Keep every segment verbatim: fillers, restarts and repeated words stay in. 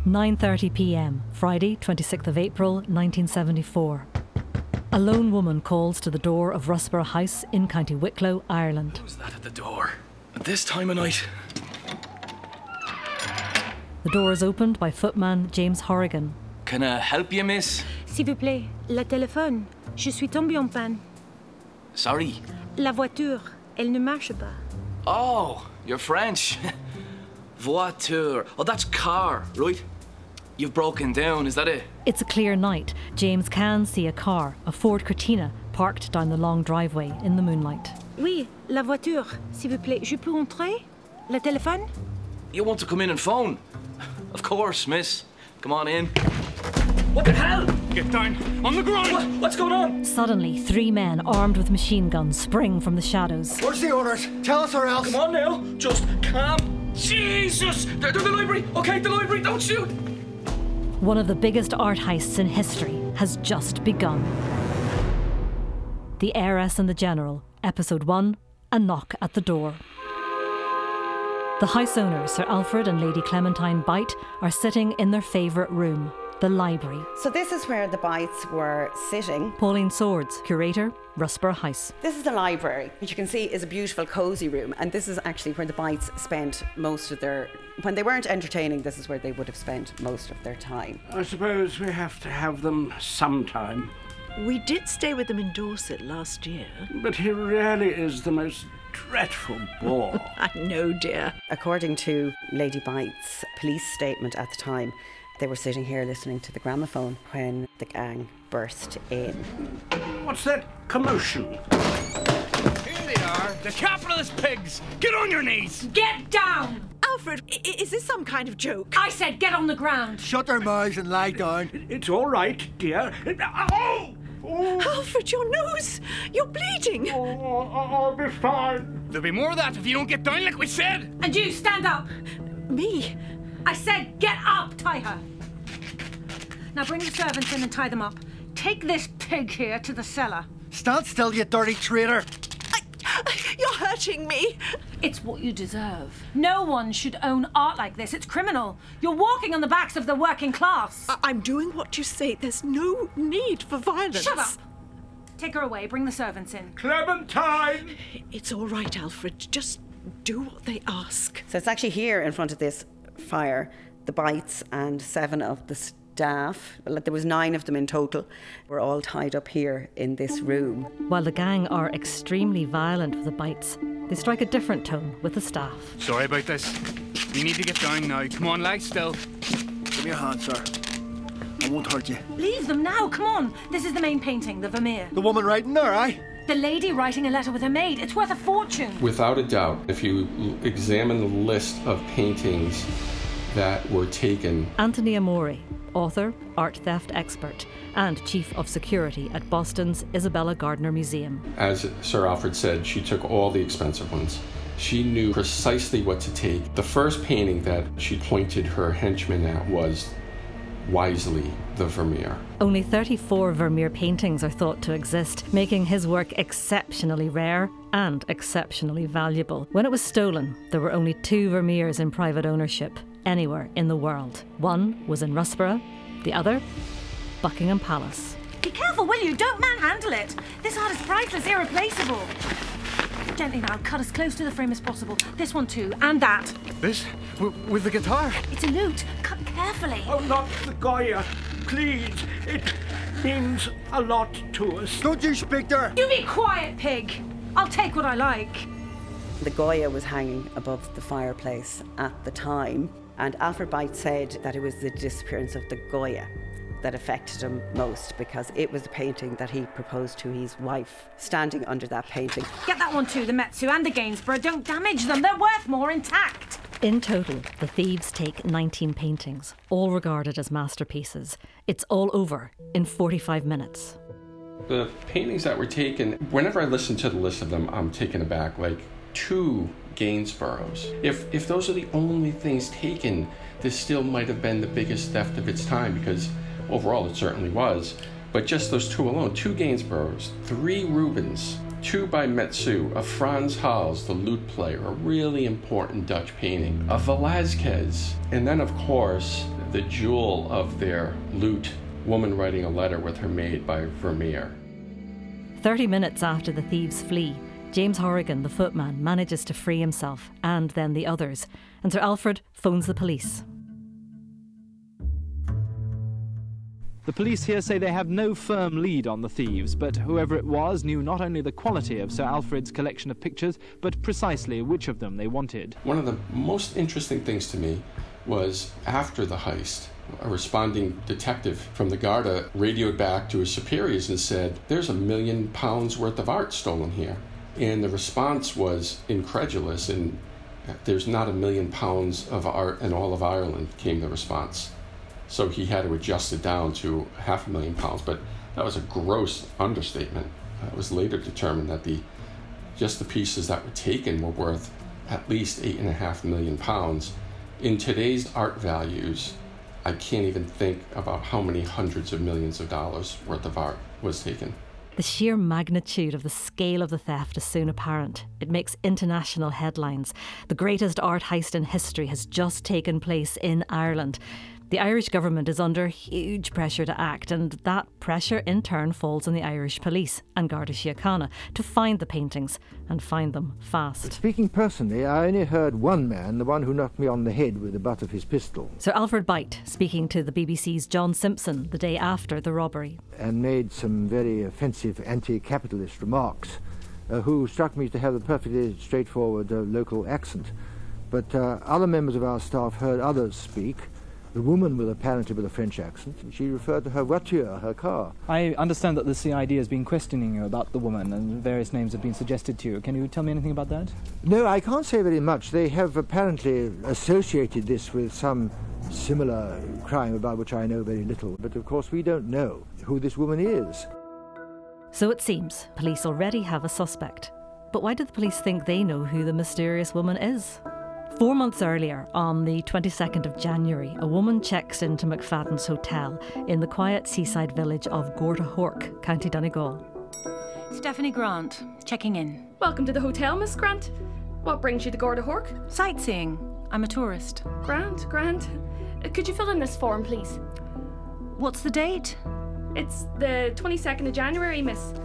nine thirty p.m, Friday, twenty-sixth of April, nineteen seventy-four. A lone woman calls to the door of Russborough House in County Wicklow, Ireland. Who's that at the door? At this time of night? The door is opened by footman James Horrigan. Can I help you, miss? S'il vous plaît, la téléphone. Je suis tombée en panne. Sorry. La voiture, elle ne marche pas. Oh, you're French. Voiture. Oh, that's car, right? You've broken down, is that it? It's a clear night. James can see a car, a Ford Cortina, parked down the long driveway in the moonlight. Oui, la voiture, s'il vous plaît. Je peux entrer? La téléphone? You want to come in and phone? Of course, miss. Come on in. What the hell? Get down on the ground! What? What's going on? Suddenly, three men armed with machine guns spring from the shadows. Where's the orders? Tell us or else. Come on now. Just calm. Jesus! They're, they're the library. Okay, the library. Don't shoot. One of the biggest art heists in history has just begun. The Heiress and the General, Episode one, A Knock at the Door. The house owners, Sir Alfred and Lady Clementine Byte, are sitting in their favourite room, the library. So this is where the Bytes were sitting. Pauline Swords, curator, Russborough House. This is the library, which you can see is a beautiful cosy room, and this is actually where the Bytes spent most of their... When they weren't entertaining, this is where they would have spent most of their time. I suppose we have to have them sometime. We did stay with them in Dorset last year. But he really is the most dreadful bore. I know, dear. According to Lady Byte's police statement at the time, they were sitting here listening to the gramophone when the gang burst in. What's that commotion? Here they are, the capitalist pigs! Get on your knees! Get down! Alfred, I- is this some kind of joke? I said get on the ground. Shut their mouths and lie down. It's all right, dear. Oh! Oh! Alfred, your nose! You're bleeding! Oh, I'll be fine. There'll be more of that if you don't get down like we said! And you, stand up. Me? I said get up, tie her. Now bring the servants in and tie them up. Take this pig here to the cellar. Stand still, you dirty traitor. You're hurting me. It's what you deserve. No one should own art like this. It's criminal. You're walking on the backs of the working class. I- I'm doing what you say. There's no need for violence. Shut up. Take her away. Bring the servants in. Clementine! It's all right, Alfred. Just do what they ask. So it's actually here in front of this fire, the Bytes and seven of the staff, well, there was nine of them in total, were all tied up here in this room. While the gang are extremely violent with the Bytes, they strike a different tone with the staff. Sorry about this. You need to get down now. Come on, lie still. Give me a hand, sir. I won't hurt you. Leave them now. Come on. This is the main painting, the Vermeer. The woman writing there, aye? The lady writing a letter with her maid. It's worth a fortune. Without a doubt, if you l- examine the list of paintings that were taken. Anthony Amore, author, art theft expert, and chief of security at Boston's Isabella Gardner Museum. As Sir Alfred said, she took all the expensive ones. She knew precisely what to take. The first painting that she pointed her henchmen at was, wisely, the Vermeer. Only thirty-four Vermeer paintings are thought to exist, making his work exceptionally rare and exceptionally valuable. When it was stolen, there were only two Vermeers in private ownership anywhere in the world. One was in Russborough, the other, Buckingham Palace. Be careful, will you? Don't manhandle it. This art is priceless, irreplaceable. Gently now, cut as close to the frame as possible. This one too, and that. This? W- with the guitar? It's a lute. Cut carefully. Oh, not the Goya. Please. It means a lot to us. Don't you speak to her. You be quiet, pig. I'll take what I like. The Goya was hanging above the fireplace at the time, and Alfred Byte said that it was the disappearance of the Goya that affected him most, because it was the painting that he proposed to his wife, standing under that painting. Get that one too, the Metsu and the Gainsborough. Don't damage them. They're worth more intact. In total, the thieves take nineteen paintings, all regarded as masterpieces. It's all over in forty-five minutes. The paintings that were taken, whenever I listen to the list of them, I'm taken aback. Like two Gainsboroughs. If if those are the only things taken, this still might have been the biggest theft of its time, because overall it certainly was. But just those two alone, two Gainsboroughs, three Rubens, two by Metsu, a Frans Hals, the lute player, a really important Dutch painting, a Velázquez, and then of course the jewel of their loot, Woman Writing a Letter with Her Maid by Vermeer. Thirty minutes after the thieves flee, James Horrigan, the footman, manages to free himself and then the others, and Sir Alfred phones the police. The police here say they have no firm lead on the thieves, but whoever it was knew not only the quality of Sir Alfred's collection of pictures, but precisely which of them they wanted. One of the most interesting things to me was after the heist, a responding detective from the Garda radioed back to his superiors and said, "There's a million pounds worth of art stolen here." And the response was incredulous, and "There's not a million pounds of art in all of Ireland," came the response. So he had to adjust it down to half a million pounds, but that was a gross understatement. Uh, it was later determined that the just the pieces that were taken were worth at least eight and a half million pounds. In today's art values, I can't even think about how many hundreds of millions of dollars worth of art was taken. The sheer magnitude of the scale of the theft is soon apparent. It makes international headlines. The greatest art heist in history has just taken place in Ireland. The Irish government is under huge pressure to act, and that pressure in turn falls on the Irish police and Garda Síochána to find the paintings and find them fast. Speaking personally, I only heard one man, the one who knocked me on the head with the butt of his pistol. Sir Alfred Beit speaking to the B B C's John Simpson the day after the robbery. And made some very offensive anti-capitalist remarks, uh, who struck me to have a perfectly straightforward uh, local accent. But uh, other members of our staff heard others speak. The woman with apparently with a French accent, she referred to her voiture, her car. I understand that the C I D has been questioning you about the woman and various names have been suggested to you. Can you tell me anything about that? No, I can't say very much. They have apparently associated this with some similar crime about which I know very little. But of course we don't know who this woman is. So it seems police already have a suspect. But why do the police think they know who the mysterious woman is? Four months earlier, on the twenty-second of January, a woman checks into McFadden's Hotel in the quiet seaside village of Gortahork, County Donegal. Stephanie Grant, checking in. Welcome to the hotel, Miss Grant. What brings you to Gortahork? Sightseeing. I'm a tourist. Grant, Grant. Uh, could you fill in this form, please? What's the date? It's the twenty-second of January, miss.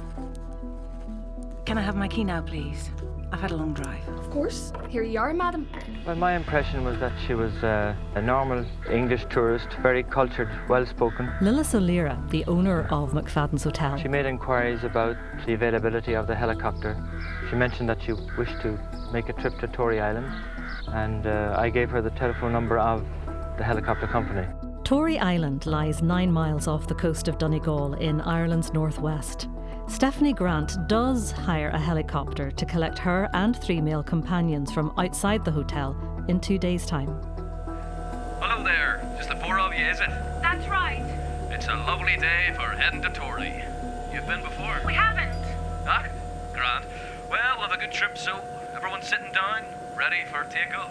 Can I have my key now, please? I've had a long drive. Of course. Here you are, madam. Well, my impression was that she was uh, a normal English tourist, very cultured, well-spoken. Lillis O'Leary, the owner of McFadden's Hotel. She made inquiries about the availability of the helicopter. She mentioned that she wished to make a trip to Tory Island, and uh, I gave her the telephone number of the helicopter company. Tory Island lies nine miles off the coast of Donegal in Ireland's northwest. Stephanie Grant does hire a helicopter to collect her and three male companions from outside the hotel in two days' time. Hello there, just the four of you, is it? That's right. It's a lovely day for heading to Tory. You've been before? We haven't. Ah, grand. Well, we'll have a good trip, so everyone sitting down, ready for takeoff.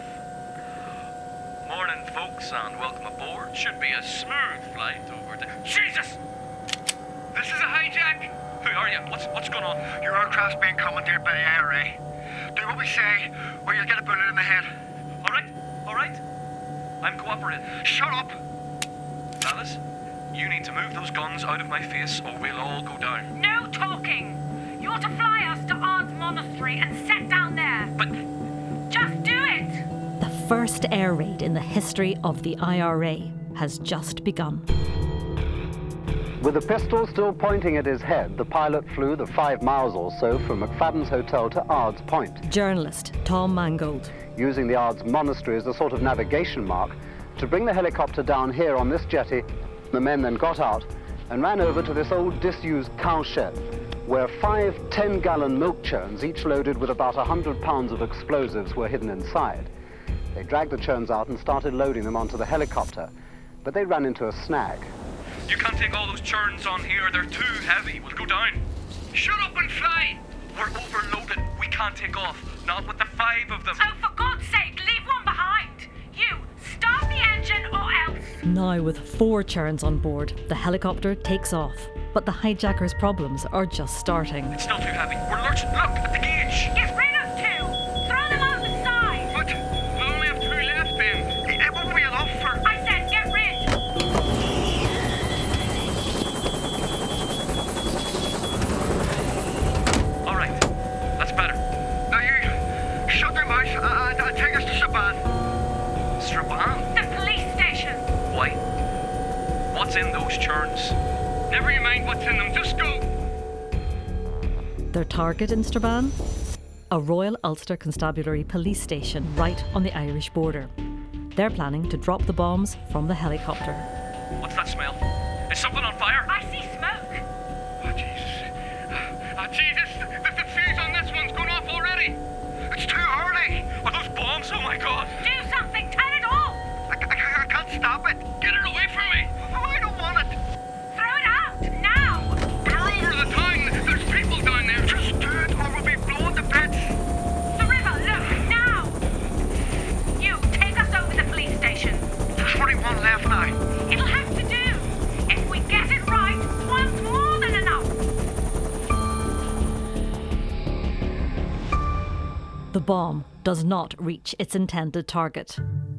Morning, folks, and welcome aboard. Should be a smooth flight over to... Jesus! This is a hijack! Who are you? What's what's going on? Your aircraft's being commandeered by the I R A. Do what we say, or you'll get a bullet in the head. All right, all right. I'm cooperating. Shut up! Fellas, you need to move those guns out of my face, or we'll all go down. No talking! You're to fly us to Ard's Monastery and set down there. But... Just do it! The first air raid in the history of the I R A has just begun. With the pistol still pointing at his head, the pilot flew the five miles or so from McFadden's Hotel to Ard's Point. Journalist Tom Mangold. Using the Ard's Monastery as a sort of navigation mark to bring the helicopter down here on this jetty, the men then got out and ran over to this old disused cowshed, where five ten-gallon milk churns, each loaded with about one hundred pounds of explosives, were hidden inside. They dragged the churns out and started loading them onto the helicopter, but they ran into a snag. You can't take all those churns on here. They're too heavy. We'll go down. Shut up and fly! We're overloaded. We can't take off. Not with the five of them. Oh, for God's sake, leave one behind! You, start the engine or else! Now, with four churns on board, the helicopter takes off. But the hijackers' problems are just starting. It's still too heavy. We're lurching. Look at the gauge. Get rid of two! Throw them out the side! What? We'll only have two left then. It won't be enough for... I said get rid what's in those churns. Never you mind what's in them, just go. Their target in Strabane? A Royal Ulster Constabulary police station right on the Irish border. They're planning to drop the bombs from the helicopter. What's that smell? Is something on fire? I see smoke. Oh, Jesus. Oh, Jesus. The, the fuse on this one's gone off already. It's too early. Are those bombs? Oh, my God. Do something. Turn it off. I, I, I can't stop it. Get it away from me. Oh, I don't want it. Throw it out. Now. They're over the town. There's people down there. Just do it or we'll be blown to bits. The river. Look. Now. You, take us over the police station. There's only one left now. It'll have to do. If we get it right, one's more than enough. The bomb does not reach its intended target.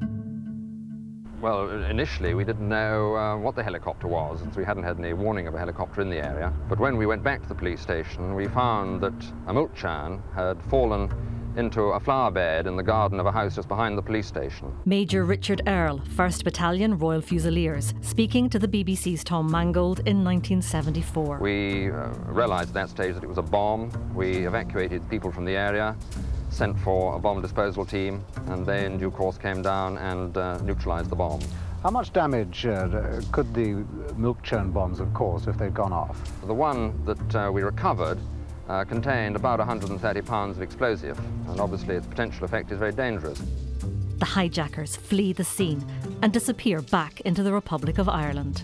Well, initially we didn't know uh, what the helicopter was, since we hadn't had any warning of a helicopter in the area. But when we went back to the police station, we found that a mulchan had fallen into a flower bed in the garden of a house just behind the police station. Major Richard Earle, first Battalion Royal Fusiliers, speaking to the B B C's Tom Mangold in nineteen seventy-four. We uh, realised at that stage that it was a bomb. We evacuated people from the area, sent for a bomb disposal team, and they in due course came down and uh, neutralised the bomb. How much damage uh, could the milk churn bombs have caused if they'd gone off? The one that uh, we recovered uh, contained about one hundred thirty pounds of explosive, and obviously its potential effect is very dangerous. The hijackers flee the scene and disappear back into the Republic of Ireland.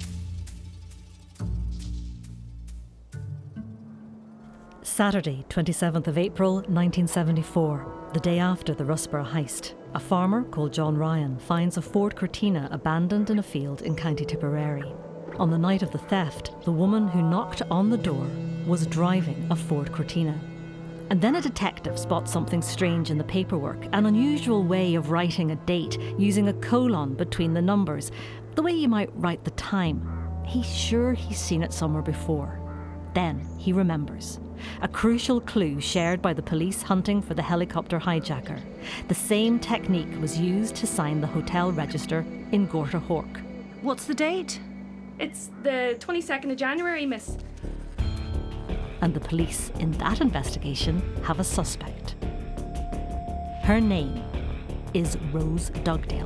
Saturday, twenty-seventh of April, nineteen seventy-four, the day after the Rusborough heist, a farmer called John Ryan finds a Ford Cortina abandoned in a field in County Tipperary. On the night of the theft, the woman who knocked on the door was driving a Ford Cortina. And then a detective spots something strange in the paperwork, an unusual way of writing a date using a colon between the numbers, the way you might write the time. He's sure he's seen it somewhere before. Then he remembers. A crucial clue shared by the police hunting for the helicopter hijacker. The same technique was used to sign the hotel register in Gorta Hork. What's the date? It's the twenty-second of January, miss. And the police in that investigation have a suspect. Her name is Rose Dugdale.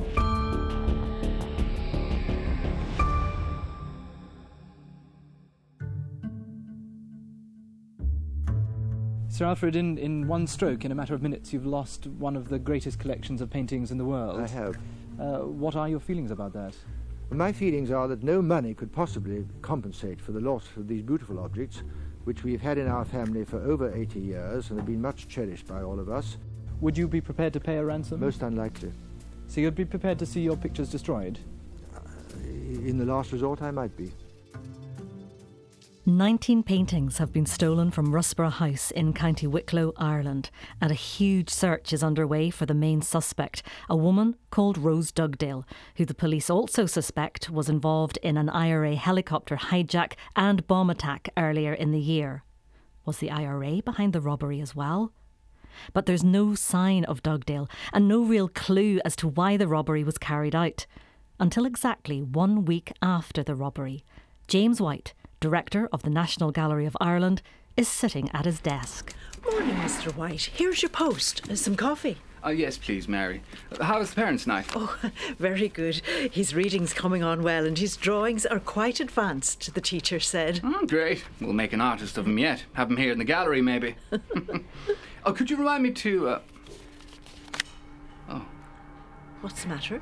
Sir Alfred, in, in one stroke, in a matter of minutes, you've lost one of the greatest collections of paintings in the world. I have. Uh, what are your feelings about that? Well, my feelings are that no money could possibly compensate for the loss of these beautiful objects, which we've had in our family for over eighty years and have been much cherished by all of us. Would you be prepared to pay a ransom? Most unlikely. So you'd be prepared to see your pictures destroyed? Uh, in the last resort, I might be. Nineteen paintings have been stolen from Rusborough House in County Wicklow, Ireland, and a huge search is underway for the main suspect, a woman called Rose Dugdale, who the police also suspect was involved in an I R A helicopter hijack and bomb attack earlier in the year. Was the I R A behind the robbery as well? But there's no sign of Dugdale and no real clue as to why the robbery was carried out. Until exactly one week after the robbery, James White, Director of the National Gallery of Ireland, is sitting at his desk. Morning, Mister White. Here's your post. Uh, some coffee. Oh, yes, please, Mary. How's the parents' night? Oh, very good. His reading's coming on well and his drawings are quite advanced, the teacher said. Oh, great. We'll make an artist of him yet. Have him here in the gallery, maybe. Oh, could you remind me to... Uh... Oh. What's the matter?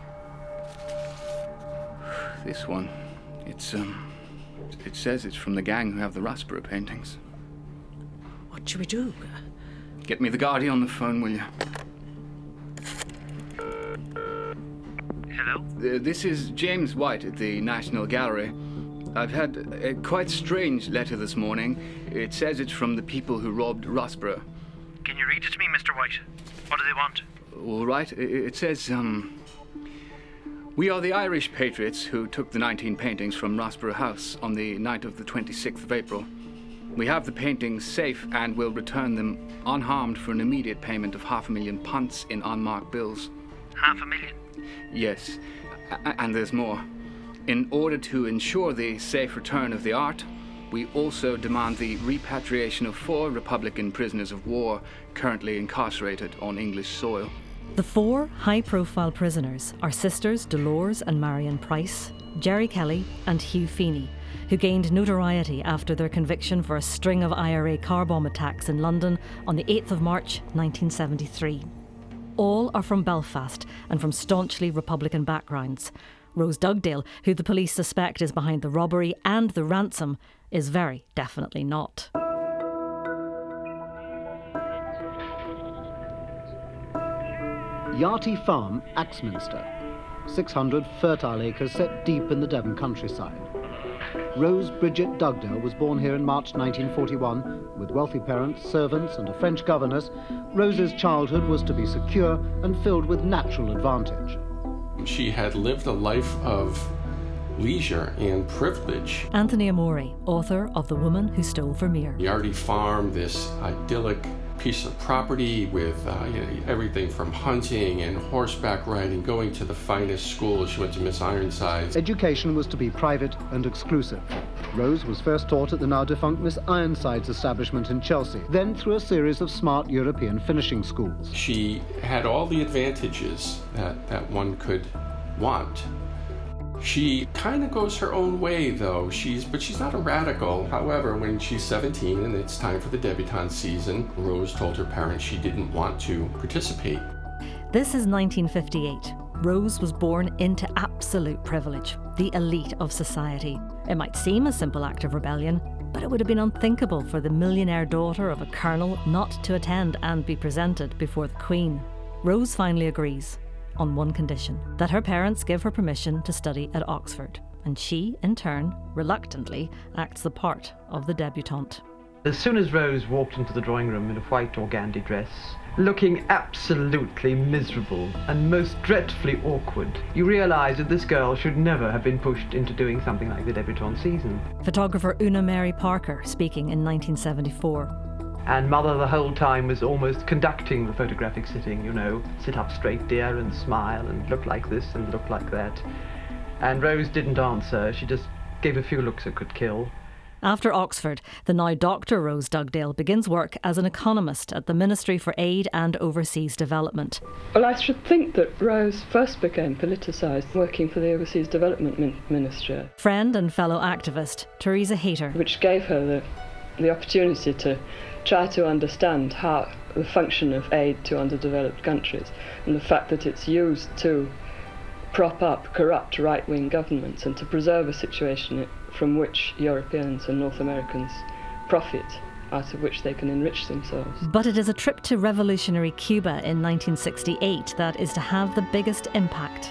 This one. It's, um... It says it's from the gang who have the Rusborough paintings. What should we do? Get me the Guardian on the phone, will you? Hello? Uh, this is James White at the National Gallery. I've had a quite strange letter this morning. It says it's from the people who robbed Rusborough. Can you read it to me, Mister White? What do they want? All right. It, it says, um... We are the Irish patriots who took the nineteen paintings from Rusborough House on the night of the twenty-sixth of April. We have the paintings safe and will return them unharmed for an immediate payment of half a million punts in unmarked bills. Half a million? Yes, a- and there's more. In order to ensure the safe return of the art, we also demand the repatriation of four Republican prisoners of war currently incarcerated on English soil. The four high-profile prisoners are sisters Dolores and Marion Price, Jerry Kelly and Hugh Feeney, who gained notoriety after their conviction for a string of I R A car bomb attacks in London on the eighth of March nineteen seventy-three. All are from Belfast and from staunchly Republican backgrounds. Rose Dugdale, who the police suspect is behind the robbery and the ransom, is very definitely not. Yardley Farm, Axminster. six hundred fertile acres set deep in the Devon countryside. Rose Bridget Dugdale was born here in March nineteen forty-one. With wealthy parents, servants and a French governess, Rose's childhood was to be secure and filled with natural advantage. She had lived a life of leisure and privilege. Anthony Amore, author of The Woman Who Stole Vermeer. Yardley Farm, this idyllic piece of property with uh, you know, everything from hunting and horseback riding, going to the finest schools. She went to Miss Ironsides. Education was to be private and exclusive. Rose was first taught at the now defunct Miss Ironsides establishment in Chelsea, then through a series of smart European finishing schools. She had all the advantages that, that one could want. She kind of goes her own way, though. She's, but she's not a radical. However, when she's seventeen and it's time for the debutante season, Rose told her parents she didn't want to participate. This is nineteen fifty-eight. Rose was born into absolute privilege, the elite of society. It might seem a simple act of rebellion, but it would have been unthinkable for the millionaire daughter of a colonel not to attend and be presented before the Queen. Rose finally agrees, on one condition, that her parents give her permission to study at Oxford, and she, in turn, reluctantly, acts the part of the debutante. As soon as Rose walked into the drawing room in a white organdy dress, looking absolutely miserable and most dreadfully awkward, you realise that this girl should never have been pushed into doing something like the debutante season. Photographer Una Mary Parker speaking in nineteen seventy-four. And Mother the whole time was almost conducting the photographic sitting, you know, sit up straight, dear, and smile, and look like this and look like that. And Rose didn't answer, she just gave a few looks that could kill. After Oxford, the now Doctor Rose Dugdale begins work as an economist at the Ministry for Aid and Overseas Development. Well, I should think that Rose first became politicised working for the Overseas Development Min- Ministry. Friend and fellow activist Teresa Hayter. Which gave her the, the opportunity to try to understand how the function of aid to underdeveloped countries and the fact that it's used to prop up corrupt right-wing governments and to preserve a situation from which Europeans and North Americans profit, out of which they can enrich themselves. But it is a trip to revolutionary Cuba in nineteen sixty-eight that is to have the biggest impact.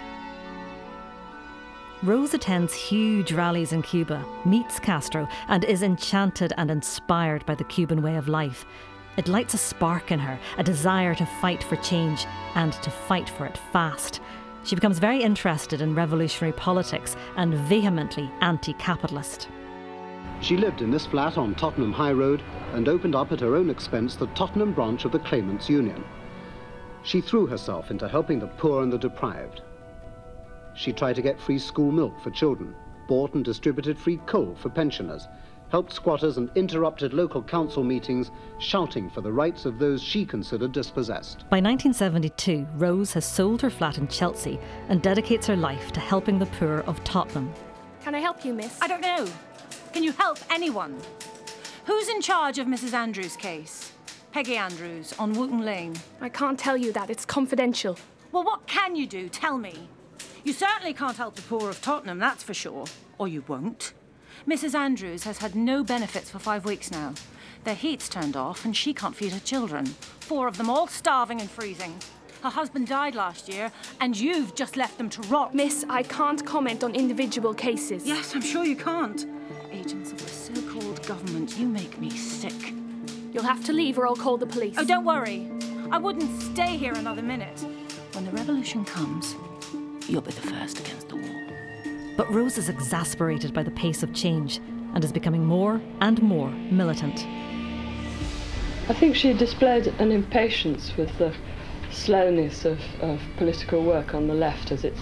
Rose attends huge rallies in Cuba, meets Castro, and is enchanted and inspired by the Cuban way of life. It lights a spark in her, a desire to fight for change and to fight for it fast. She becomes very interested in revolutionary politics and vehemently anti-capitalist. She lived in this flat on Tottenham High Road and opened up at her own expense the Tottenham branch of the Claimants Union. She threw herself into helping the poor and the deprived. She tried to get free school milk for children, bought and distributed free coal for pensioners, helped squatters and interrupted local council meetings, shouting for the rights of those she considered dispossessed. By nineteen seventy-two, Rose has sold her flat in Chelsea and dedicates her life to helping the poor of Tottenham. Can I help you, miss? I don't know. Can you help anyone? Who's in charge of Missus Andrews' case? Peggy Andrews on Wooten Lane. I can't tell you that. It's confidential. Well, what can you do? Tell me. You certainly can't help the poor of Tottenham, that's for sure. Or you won't. Missus Andrews has had no benefits for five weeks now. Their heat's turned off and she can't feed her children. Four of them all starving and freezing. Her husband died last year and you've just left them to rot. Miss, I can't comment on individual cases. Yes, I'm sure you can't. Agents of the so-called government, you make me sick. You'll have to leave or I'll call the police. Oh, don't worry. I wouldn't stay here another minute. When the revolution comes, you'll be the first against the wall. But Rose is exasperated by the pace of change and is becoming more and more militant. I think she displayed an impatience with the slowness of, of political work on the left as it's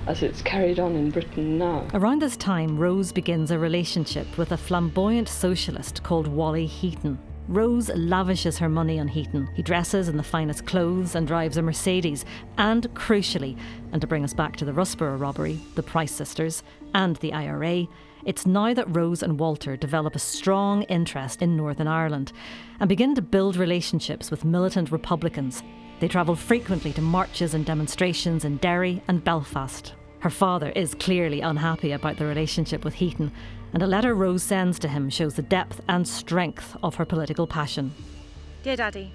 as it's carried on in Britain now. Around this time, Rose begins a relationship with a flamboyant socialist called Wally Heaton. Rose lavishes her money on Heaton. He dresses in the finest clothes and drives a Mercedes. And crucially, and to bring us back to the Rusborough robbery, the Price sisters, and the I R A, it's now that Rose and Walter develop a strong interest in Northern Ireland and begin to build relationships with militant Republicans. They travel frequently to marches and demonstrations in Derry and Belfast. Her father is clearly unhappy about the relationship with Heaton, and a letter Rose sends to him shows the depth and strength of her political passion. Dear Daddy,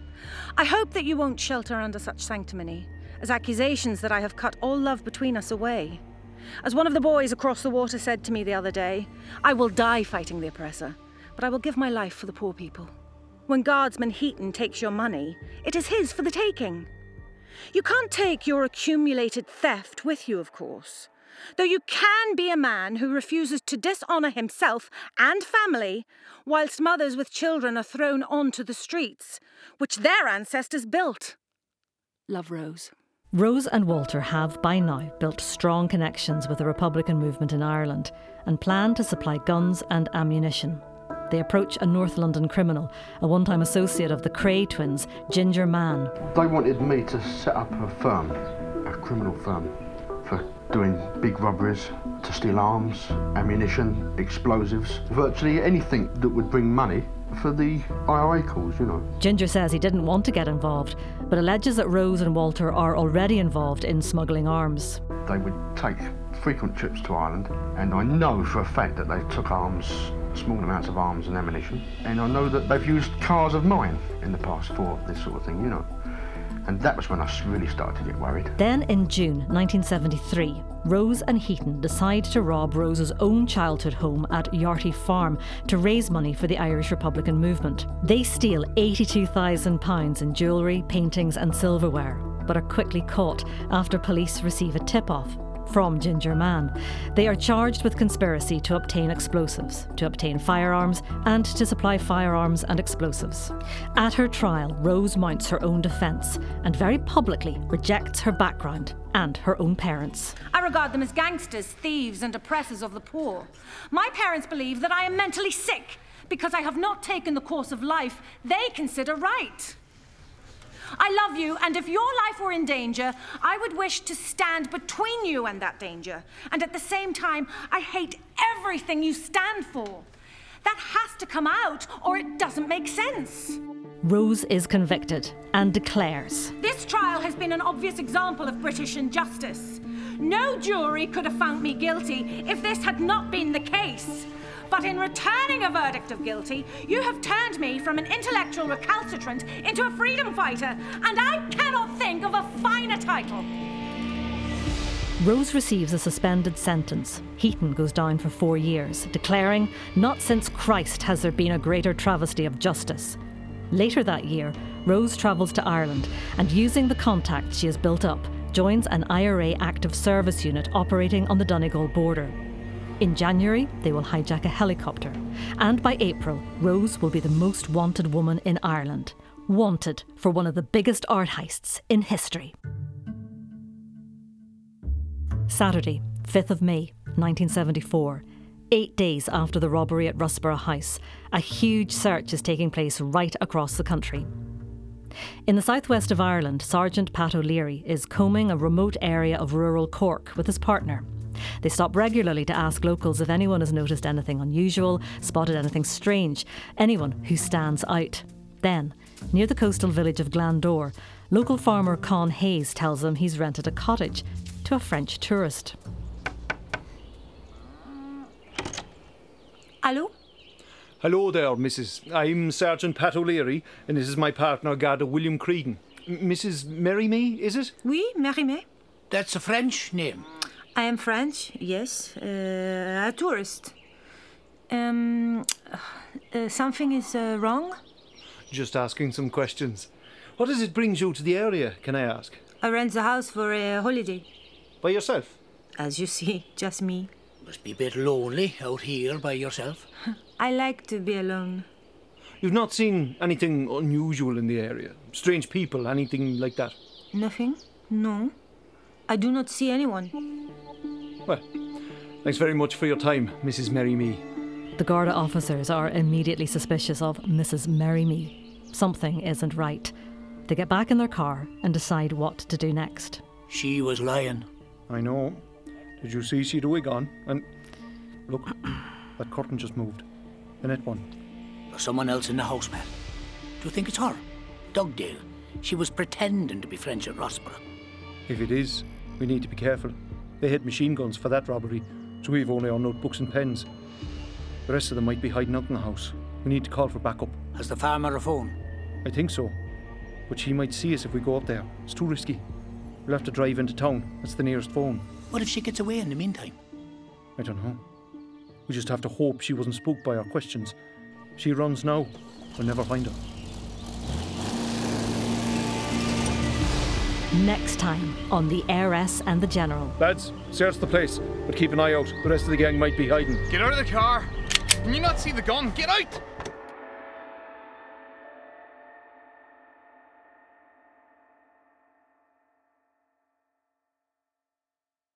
I hope that you won't shelter under such sanctimony, as accusations that I have cut all love between us away. As one of the boys across the water said to me the other day, I will die fighting the oppressor, but I will give my life for the poor people. When Guardsman Heaton takes your money, it is his for the taking. You can't take your accumulated theft with you, of course. Though you can be a man who refuses to dishonour himself and family, whilst mothers with children are thrown onto the streets, which their ancestors built. Love, Rose. Rose and Walter have, by now, built strong connections with the Republican movement in Ireland and plan to supply guns and ammunition. They approach a North London criminal, a one-time associate of the Cray twins, Ginger Mann. They wanted me to set up a firm, a criminal firm, for doing big robberies, to steal arms, ammunition, explosives, virtually anything that would bring money for the I R A cause, you know. Ginger says he didn't want to get involved, but alleges that Rose and Walter are already involved in smuggling arms. They would take frequent trips to Ireland, and I know for a fact that they took arms, small amounts of arms and ammunition, and I know that they've used cars of mine in the past for this sort of thing, you know. And that was when I really started to get worried. Then in June nineteen seventy-three, Rose and Heaton decide to rob Rose's own childhood home at Yarty Farm to raise money for the Irish Republican movement. They steal eighty-two thousand pounds in jewellery, paintings and silverware, but are quickly caught after police receive a tip-off from Ginger Mann. They are charged with conspiracy to obtain explosives, to obtain firearms, and to supply firearms and explosives. At her trial, Rose mounts her own defence and very publicly rejects her background and her own parents. I regard them as gangsters, thieves and oppressors of the poor. My parents believe that I am mentally sick because I have not taken the course of life they consider right. I love you, and if your life were in danger, I would wish to stand between you and that danger. And at the same time, I hate everything you stand for. That has to come out, or it doesn't make sense. Rose is convicted and declares, This trial has been an obvious example of British injustice. No jury could have found me guilty if this had not been the case. But in returning a verdict of guilty, you have turned me from an intellectual recalcitrant into a freedom fighter, and I cannot think of a finer title. Rose receives a suspended sentence. Heaton goes down for four years, declaring, not since Christ has there been a greater travesty of justice. Later that year, Rose travels to Ireland and, using the contacts she has built up, joins an I R A active service unit operating on the Donegal border. In January, they will hijack a helicopter. And by April, Rose will be the most wanted woman in Ireland. Wanted for one of the biggest art heists in history. Saturday, fifth of May, nineteen seventy-four. Eight days after the robbery at Rusborough House, a huge search is taking place right across the country. In the southwest of Ireland, Sergeant Pat O'Leary is combing a remote area of rural Cork with his partner. They stop regularly to ask locals if anyone has noticed anything unusual, spotted anything strange, anyone who stands out. Then, near the coastal village of Glandore, local farmer Con Hayes tells them he's rented a cottage to a French tourist. Hello? Hello there, Missus I'm Sergeant Pat O'Leary, and this is my partner, Garda William Creedon. M- Missus Merry-Me, is it? Oui, Merry-Me. That's a French name. I am French, yes. Uh, a tourist. Um, uh, something is uh, wrong? Just asking some questions. What does it brings you to the area, can I ask? I rent the house for a holiday. By yourself? As you see, just me. Must be a bit lonely out here by yourself. I like to be alone. You've not seen anything unusual in the area? Strange people, anything like that? Nothing? No. I do not see anyone. Well, thanks very much for your time, Missus Merryme. The Garda officers are immediately suspicious of Missus Merryme. Something isn't right. They get back in their car and decide what to do next. She was lying. I know. Did you see she'd a wig on? And look, that curtain just moved. The net one. There's someone else in the house, man. Do you think it's her? Dugdale. She was pretending to be French at Rossborough. If it is, we need to be careful. They had machine guns for that robbery, so we've only our notebooks and pens. The rest of them might be hiding out in the house. We need to call for backup. Has the farmer a phone? I think so. But she might see us if we go up there. It's too risky. We'll have to drive into town. That's the nearest phone. What if she gets away in the meantime? I don't know. We just have to hope she wasn't spooked by our questions. If she runs now, we'll never find her. Next time on The Heiress and the General. Lads, search the place, but keep an eye out. The rest of the gang might be hiding. Get out of the car. Can you not see the gun? Get out!